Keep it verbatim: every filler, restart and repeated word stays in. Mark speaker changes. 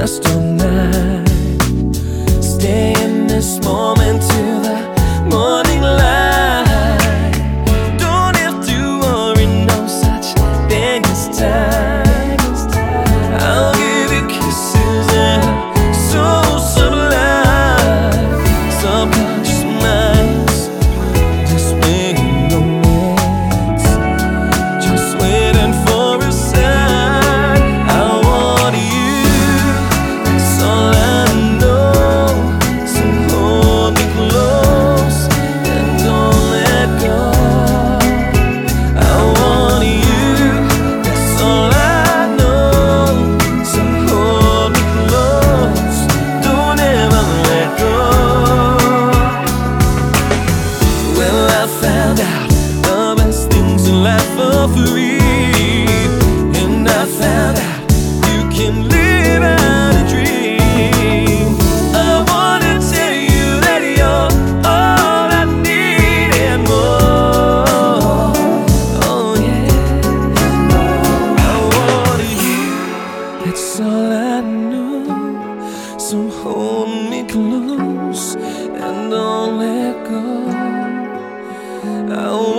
Speaker 1: just all night. Stay in this moment till the morning light. Don't have to worry, no such thing as time. I'll give you kisses that are so sublime. Subconscious minds just making romance, just waiting for a sign. I want you, that's all I know. So hold me close and don't let go. I want you, that's all I know. So hold me close, don't ever let go. Well, I found out the best things in life are free, and I found out you can live out a dream. I wanna tell you that you're all I need and more. Oh yeah, I want you, that's all I know. So hold me close and don't let go. I